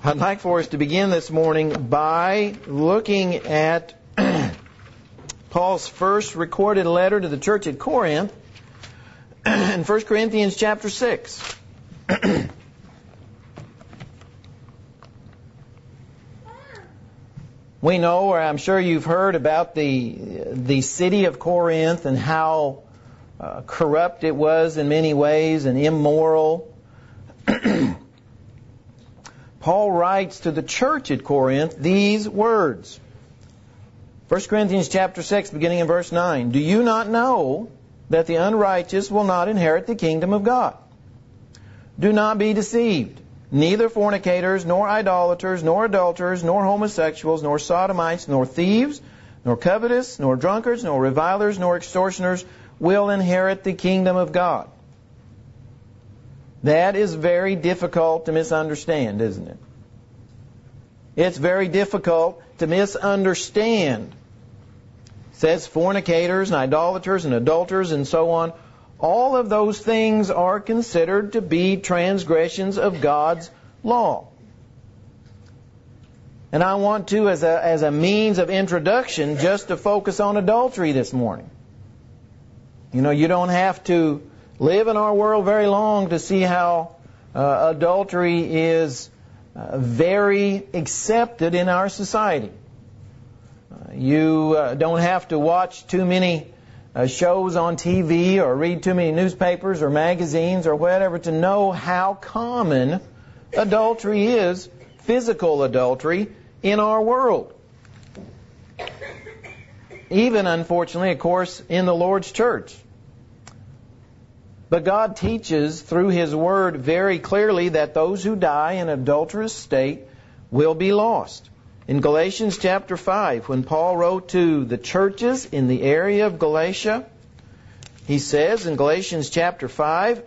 I'd like for us to begin this morning by looking at Paul's first recorded letter to the church at Corinth in 1 Corinthians chapter 6. We know, or I'm sure you've heard about the city of Corinth and how corrupt it was in many ways and immoral. Paul writes to the church at Corinth these words. 1 Corinthians chapter 6, beginning in verse 9. Do you not know that the unrighteous will not inherit the kingdom of God? Do not be deceived. Neither fornicators, nor idolaters, nor adulterers, nor homosexuals, nor sodomites, nor thieves, nor covetous, nor drunkards, nor revilers, nor extortioners will inherit the kingdom of God. That is very difficult to misunderstand, isn't it? It's very difficult to misunderstand. It says fornicators and idolaters and adulterers and so on. All of those things are considered to be transgressions of God's law. And I want to, as a means of introduction, just to focus on adultery this morning. You know, you don't have to live in our world very long to see how adultery is very accepted in our society. You don't have to watch too many shows on TV or read too many newspapers or magazines or whatever to know how common adultery is, physical adultery, in our world. Even, unfortunately, of course, in the Lord's church. But God teaches through His Word very clearly that those who die in an adulterous state will be lost. In Galatians chapter 5, when Paul wrote to the churches in the area of Galatia, he says in Galatians chapter 5,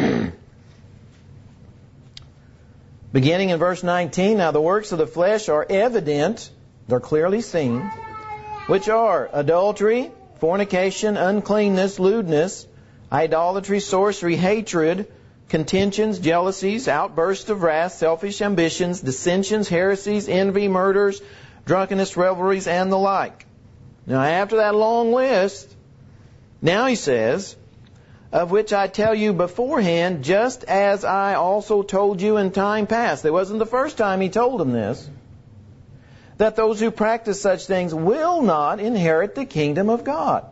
beginning in verse 19, Now the works of the flesh are evident, they're clearly seen, which are adultery, fornication, uncleanness, lewdness, idolatry, sorcery, hatred, contentions, jealousies, outbursts of wrath, selfish ambitions, dissensions, heresies, envy, murders, drunkenness, revelries, and the like. Now, after that long list, now he says, of which I tell you beforehand, just as I also told you in time past. It wasn't the first time he told them this. That those who practice such things will not inherit the kingdom of God.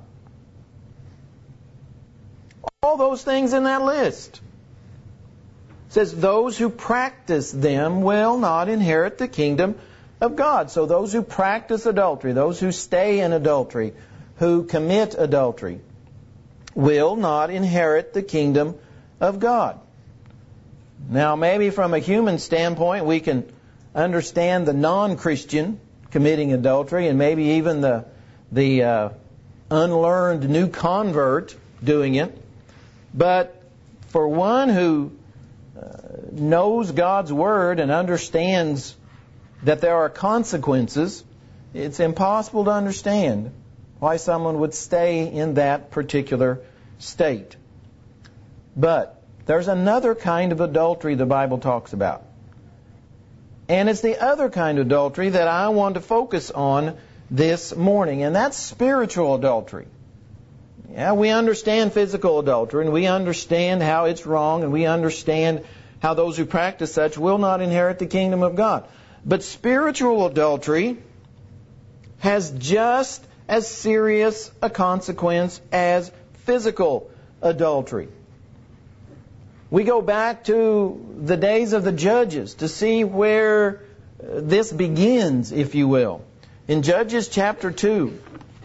All those things in that list. It says those who practice them will not inherit the kingdom of God. So those who practice adultery, those who stay in adultery, who commit adultery, will not inherit the kingdom of God. Now, maybe from a human standpoint, we can understand the non-Christian committing adultery, and maybe even the unlearned new convert doing it. But for one who knows God's Word and understands that there are consequences, it's impossible to understand why someone would stay in that particular state. But there's another kind of adultery the Bible talks about. And it's the other kind of adultery that I want to focus on this morning, and that's spiritual adultery. Yeah, we understand physical adultery, and we understand how it's wrong, and we understand how those who practice such will not inherit the kingdom of God. But spiritual adultery has just as serious a consequence as physical adultery. We go back to the days of the judges to see where this begins, if you will. In Judges chapter 2,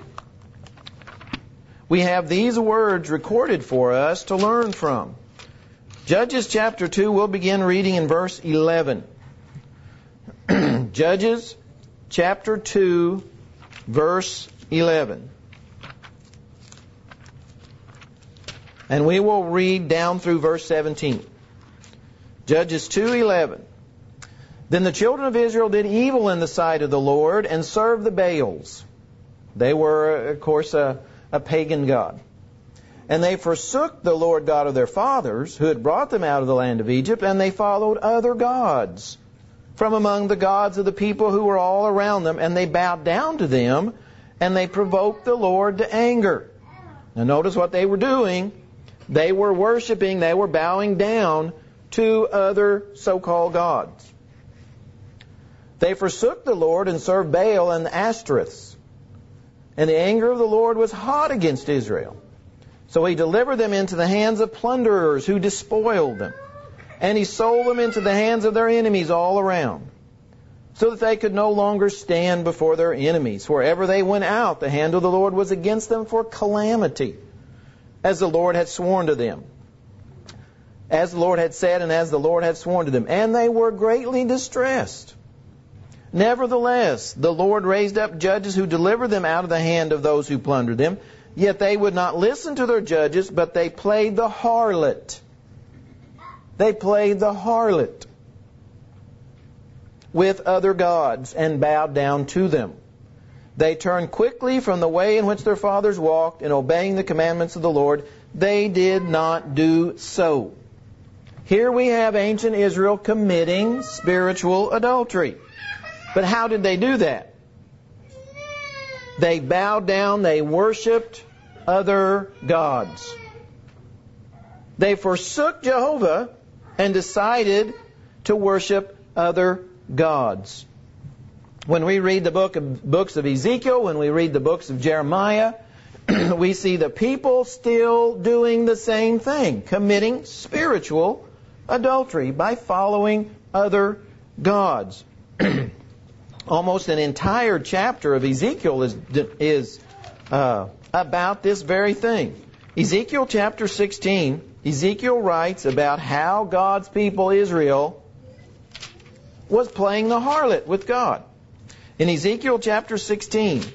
we have these words recorded for us to learn from. Judges chapter 2, we'll begin reading in verse 11. Judges chapter 2, verse 11. And we will read down through verse 17. Judges 2:11. Then the children of Israel did evil in the sight of the Lord and served the Baals. They were, of course, a pagan god. And they forsook the Lord God of their fathers, who had brought them out of the land of Egypt, and they followed other gods from among the gods of the people who were all around them, and they bowed down to them, and they provoked the Lord to anger. Now notice what they were doing. They were worshiping, they were bowing down to other so-called gods. They forsook the Lord and served Baal and the Ashtoreths. And the anger of the Lord was hot against Israel. So He delivered them into the hands of plunderers who despoiled them. And He sold them into the hands of their enemies all around, so that they could no longer stand before their enemies. Wherever they went out, the hand of the Lord was against them for calamity, as the Lord had sworn to them. As the Lord had said, and as the Lord had sworn to them. And they were greatly distressed. Nevertheless, the Lord raised up judges who delivered them out of the hand of those who plundered them. Yet they would not listen to their judges, but they played the harlot. They played the harlot with other gods and bowed down to them. They turned quickly from the way in which their fathers walked, in obeying the commandments of the Lord. They did not do so. Here we have ancient Israel committing spiritual adultery. But how did they do that? They bowed down, they worshipped other gods. They forsook Jehovah and decided to worship other gods. When we read the books of Ezekiel, when we read the books of Jeremiah, we see the people still doing the same thing, committing spiritual adultery by following other gods. Almost an entire chapter of Ezekiel is about this very thing. Ezekiel chapter 16, Ezekiel writes about how God's people Israel was playing the harlot with God. In Ezekiel chapter 16,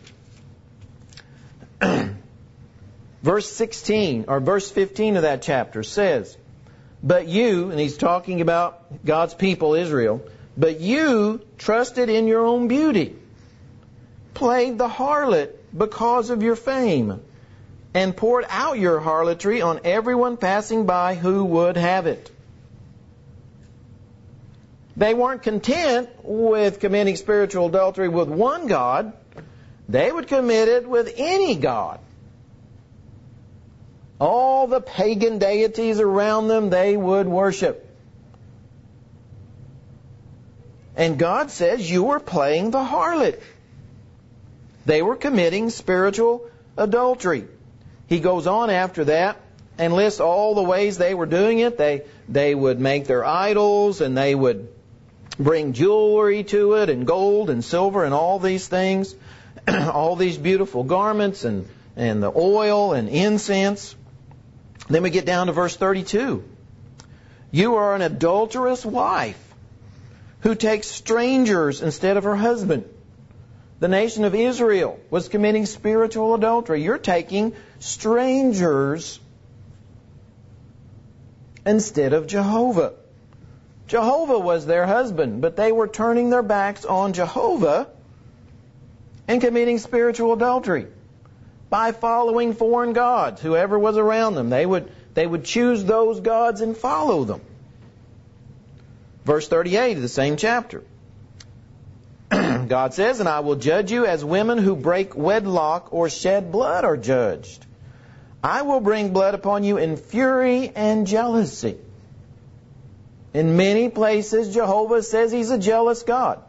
verse 16 or verse 15 of that chapter says, "But you," and he's talking about God's people Israel, "but you trusted in your own beauty, played the harlot because of your fame, and poured out your harlotry on everyone passing by who would have it." They weren't content with committing spiritual adultery with one God. They would commit it with any god. All the pagan deities around them they would worship. And God says, you were playing the harlot. They were committing spiritual adultery. He goes on after that and lists all the ways they were doing it. They would make their idols, and they would bring jewelry to it, and gold and silver and all these things, all these beautiful garments and the oil and incense. Then we get down to verse 32. "You are an adulterous wife who takes strangers instead of her husband." The nation of Israel was committing spiritual adultery. You're taking strangers instead of Jehovah. Jehovah was their husband, but they were turning their backs on Jehovah and committing spiritual adultery by following foreign gods. Whoever was around them, they would choose those gods and follow them. Verse 38 of the same chapter. God says, "And I will judge you as women who break wedlock or shed blood are judged. I will bring blood upon you in fury and jealousy." In many places, Jehovah says He's a jealous God.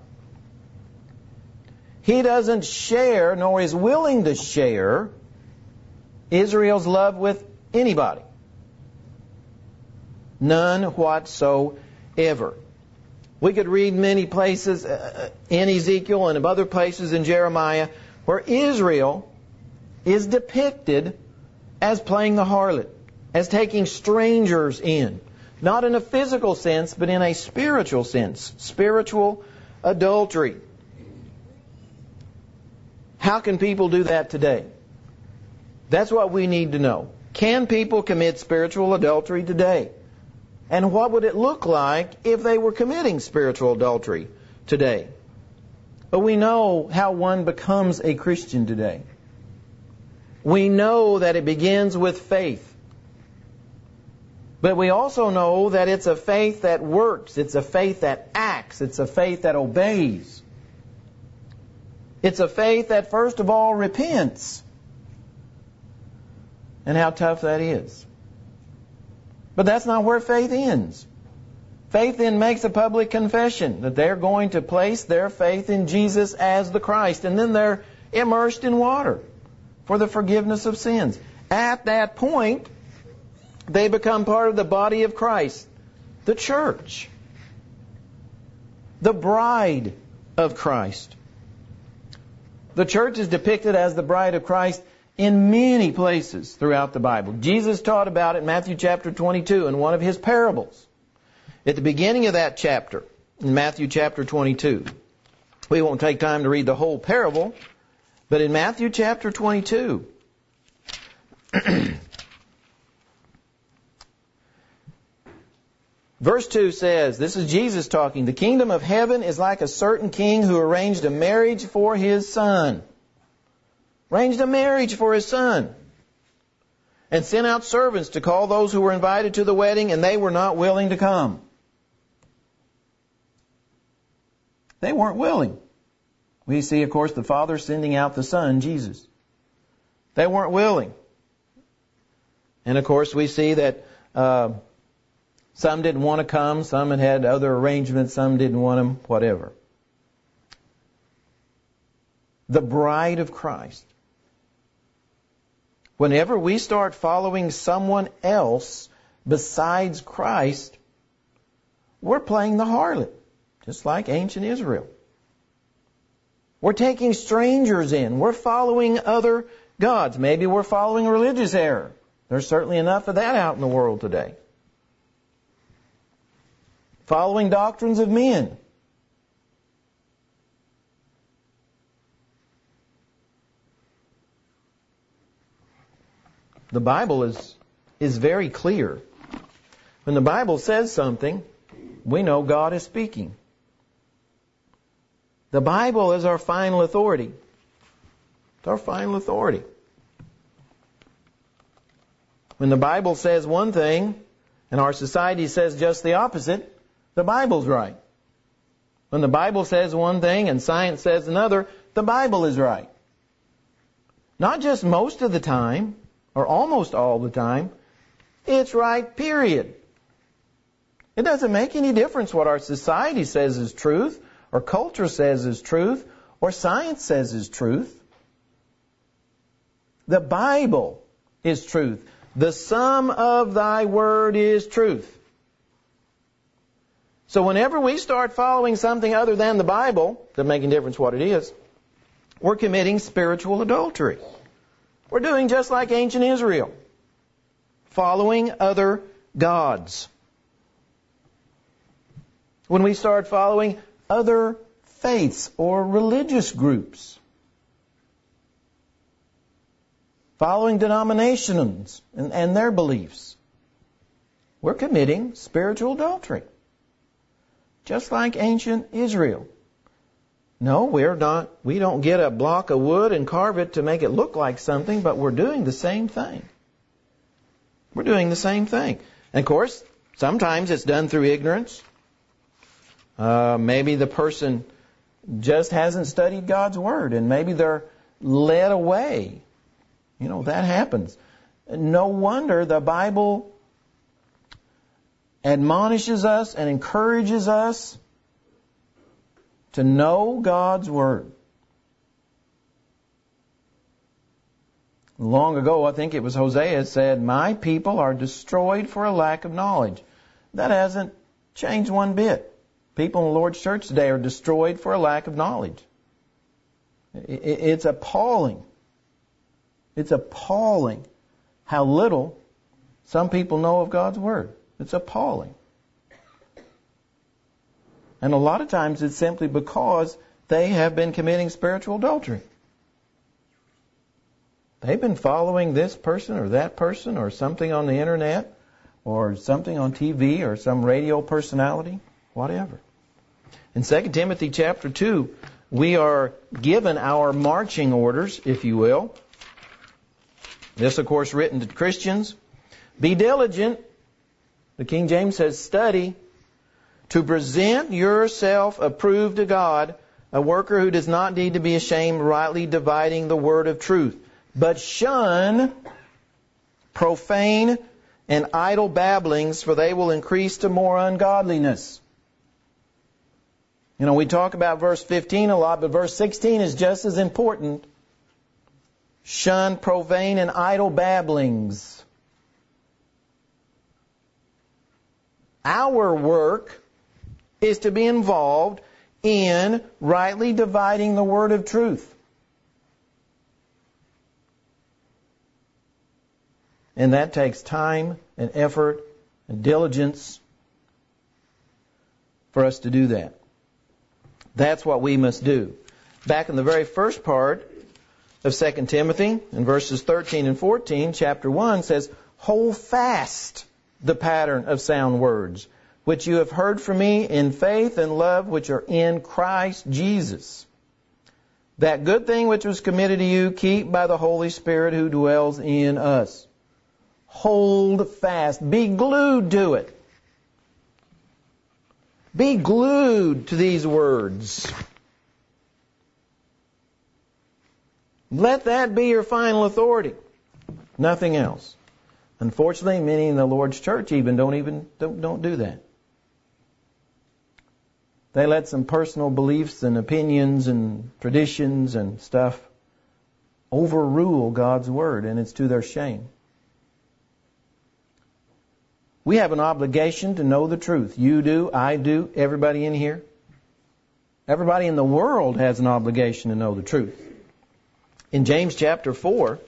He doesn't share, nor is willing to share, Israel's love with anybody. None whatsoever. We could read many places in Ezekiel and of other places in Jeremiah where Israel is depicted as playing the harlot, as taking strangers in. Not in a physical sense, but in a spiritual sense. Spiritual adultery. How can people do that today? That's what we need to know. Can people commit spiritual adultery today? And what would it look like if they were committing spiritual adultery today? But we know how one becomes a Christian today. We know that it begins with faith. But we also know that it's a faith that works. It's a faith that acts. It's a faith that obeys. It's a faith that first of all repents. And how tough that is. But that's not where faith ends. Faith then makes a public confession that they're going to place their faith in Jesus as the Christ. And then they're immersed in water for the forgiveness of sins. At that point, they become part of the body of Christ, the church, the bride of Christ. The church is depicted as the bride of Christ in many places throughout the Bible. Jesus taught about it in Matthew chapter 22 in one of His parables. At the beginning of that chapter, in Matthew chapter 22, we won't take time to read the whole parable, but in Matthew chapter 22, verse 2 says, this is Jesus talking, "The kingdom of heaven is like a certain king who arranged a marriage for his son." Arranged a marriage for his son. "And sent out servants to call those who were invited to the wedding, and they were not willing to come." They weren't willing. We see, of course, the Father sending out the Son, Jesus. They weren't willing. And, of course, we see that some didn't want to come, some had other arrangements, some didn't want them, whatever. The bride of Christ. Whenever we start following someone else besides Christ, we're playing the harlot, just like ancient Israel. We're taking strangers in. We're following other gods. Maybe we're following religious error. There's certainly enough of that out in the world today. Following doctrines of men. The Bible is very clear. When the Bible says something, we know God is speaking. The Bible is our final authority. It's our final authority. When the Bible says one thing and our society says just the opposite, the Bible's right. When the Bible says one thing and science says another, the Bible is right. Not just most of the time, or almost all the time, it's right, period. It doesn't make any difference what our society says is truth, or culture says is truth, or science says is truth. The Bible is truth. The sum of Thy word is truth. So whenever we start following something other than the Bible, doesn't make any difference what it is, we're committing spiritual adultery. We're doing just like ancient Israel, following other gods. When we start following other faiths or religious groups, following denominations and their beliefs, we're committing spiritual adultery, just like ancient Israel. No, we're not. We don't get a block of wood and carve it to make it look like something, but we're doing the same thing. We're doing the same thing. And of course, sometimes it's done through ignorance. Maybe the person just hasn't studied God's Word, and maybe they're led away. You know, that happens. No wonder the Bible admonishes us and encourages us to know God's Word. Long ago, I think it was Hosea said, "My people are destroyed for a lack of knowledge." That hasn't changed one bit. People in the Lord's church today are destroyed for a lack of knowledge. It's appalling. It's appalling how little some people know of God's Word. It's appalling. And a lot of times it's simply because they have been committing spiritual adultery. They've been following this person or that person or something on the internet or something on TV or some radio personality, whatever. In 2 Timothy chapter 2, we are given our marching orders, if you will. This, of course, written to Christians. Be diligent The King James says, study to present yourself approved to God, a worker who does not need to be ashamed, rightly dividing the word of truth. But shun profane and idle babblings, for they will increase to more ungodliness. You know, we talk about verse 15 a lot, but verse 16 is just as important. Shun profane and idle babblings. Our work is to be involved in rightly dividing the word of truth. And that takes time and effort and diligence for us to do that. That's what we must do. Back in the very first part of 2 Timothy, in verses 13 and 14, chapter 1 says, hold fast the pattern of sound words, which you have heard from me in faith and love which are in Christ Jesus. That good thing which was committed to you, keep by the Holy Spirit who dwells in us. Hold fast. Be glued to it. Be glued to these words. Let that be your final authority. Nothing else. Unfortunately, many in the Lord's church don't do that. They let some personal beliefs and opinions and traditions and stuff overrule God's Word, and it's to their shame. We have an obligation to know the truth. You do, I do, everybody in here. Everybody in the world has an obligation to know the truth. In James chapter 4,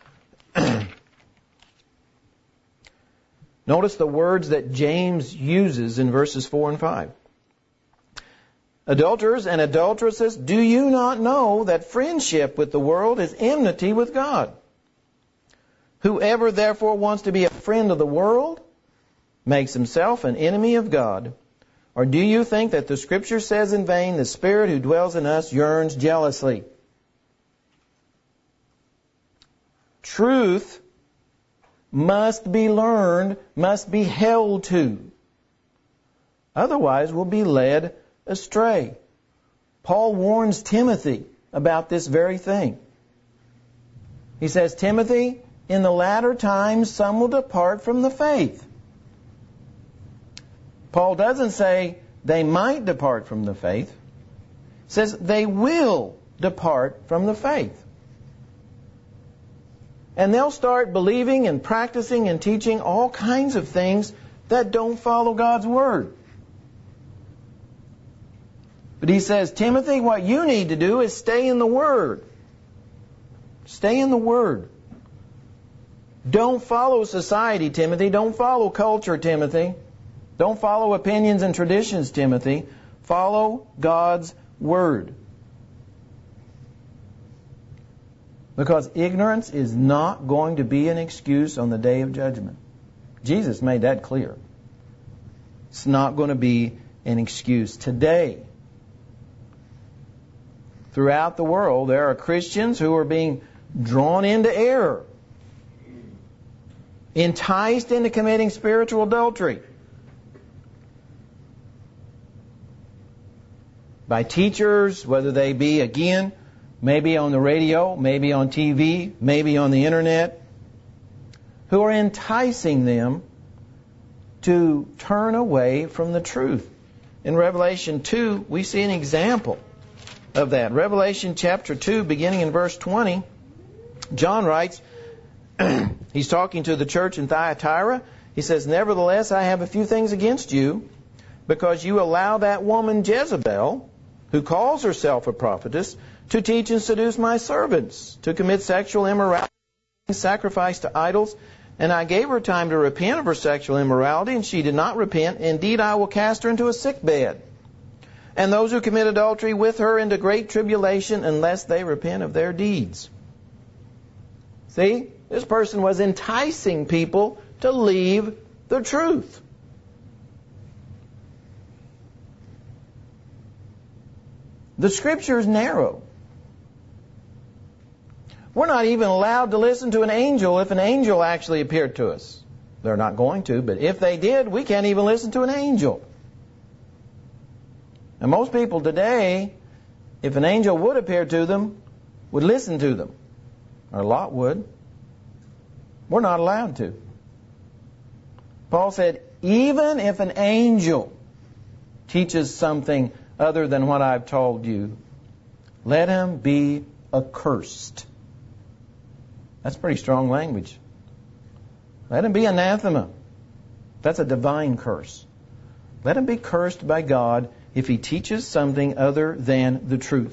notice the words that James uses in verses 4 and 5. Adulterers and adulteresses, do you not know that friendship with the world is enmity with God? Whoever therefore wants to be a friend of the world makes himself an enemy of God. Or do you think that the Scripture says in vain, the Spirit who dwells in us yearns jealously? Truth must be learned, must be held to. Otherwise, we'll be led astray. Paul warns Timothy about this very thing. He says, Timothy, in the latter times some will depart from the faith. Paul doesn't say they might depart from the faith. He says they will depart from the faith. And they'll start believing and practicing and teaching all kinds of things that don't follow God's Word. But he says, Timothy, what you need to do is stay in the Word. Stay in the Word. Don't follow society, Timothy. Don't follow culture, Timothy. Don't follow opinions and traditions, Timothy. Follow God's Word. Because ignorance is not going to be an excuse on the day of judgment. Jesus made that clear. It's not going to be an excuse. Today, throughout the world, there are Christians who are being drawn into error, enticed into committing spiritual adultery by teachers, whether they be, again, maybe on the radio, maybe on TV, maybe on the internet, who are enticing them to turn away from the truth. In Revelation 2, we see an example of that. Revelation chapter 2, beginning in verse 20, John writes, he's talking to the church in Thyatira. He says, nevertheless, I have a few things against you, because you allow that woman Jezebel, who calls herself a prophetess, to teach and seduce my servants, to commit sexual immorality, sacrifice to idols. And I gave her time to repent of her sexual immorality, and she did not repent. Indeed, I will cast her into a sick bed, and those who commit adultery with her into great tribulation, unless they repent of their deeds. See, this person was enticing people to leave the truth. The Scripture is narrow. We're not even allowed to listen to an angel if an angel actually appeared to us. They're not going to, but if they did, we can't even listen to an angel. And most people today, if an angel would appear to them, would listen to them. Or a lot would. We're not allowed to. Paul said, even if an angel teaches something other than what I've told you, let him be accursed. That's pretty strong language. Let him be anathema. That's a divine curse. Let him be cursed by God if he teaches something other than the truth.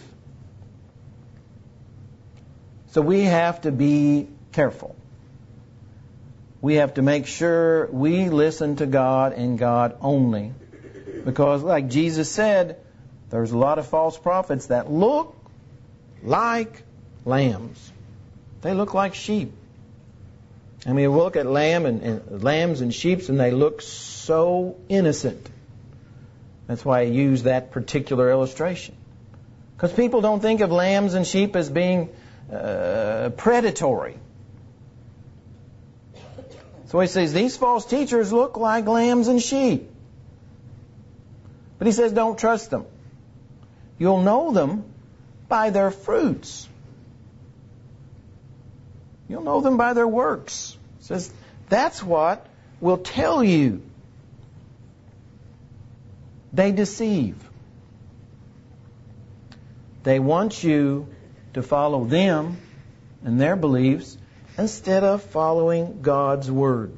So we have to be careful. We have to make sure we listen to God and God only. Because like Jesus said, there's a lot of false prophets that look like lambs. They look like sheep. I mean, we look at lambs and sheep, and they look so innocent. That's why I use that particular illustration. Because people don't think of lambs and sheep as being predatory. So he says, these false teachers look like lambs and sheep. But he says, don't trust them. You'll know them by their fruits. You'll know them by their works. He says, that's what will tell you. They deceive. They want you to follow them and their beliefs instead of following God's Word.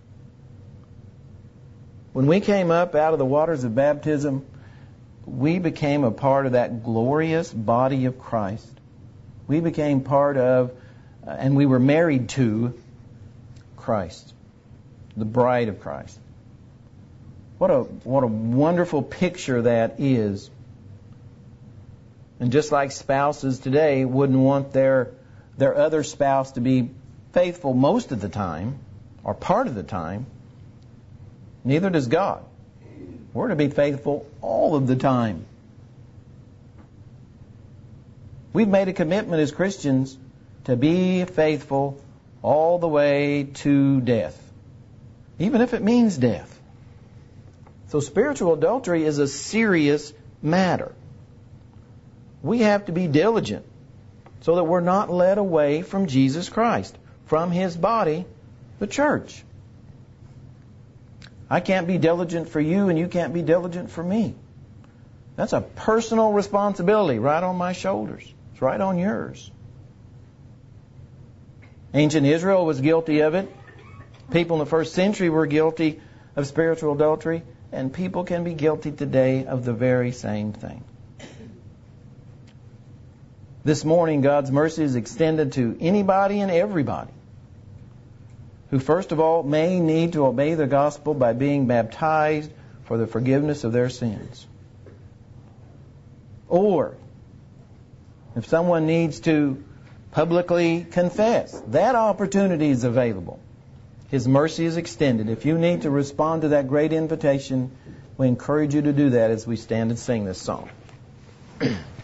When we came up out of the waters of baptism, we became a part of that glorious body of Christ. We became part of, and we were married to, Christ, the bride of Christ. What a wonderful picture that is. And just like spouses today wouldn't want their other spouse to be faithful most of the time, or part of the time, neither does God. We're to be faithful all of the time. We've made a commitment as Christians to be faithful all the way to death, even if it means death. So spiritual adultery is a serious matter. We have to be diligent so that we're not led away from Jesus Christ, from His body, the church. I can't be diligent for you and you can't be diligent for me. That's a personal responsibility right on my shoulders. It's right on yours. Ancient Israel was guilty of it. People in the first century were guilty of spiritual adultery. And people can be guilty today of the very same thing. This morning, God's mercy is extended to anybody and everybody who, first of all, may need to obey the gospel by being baptized for the forgiveness of their sins. Or, if someone needs to publicly confess, that opportunity is available. His mercy is extended. If you need to respond to that great invitation, we encourage you to do that as we stand and sing this song.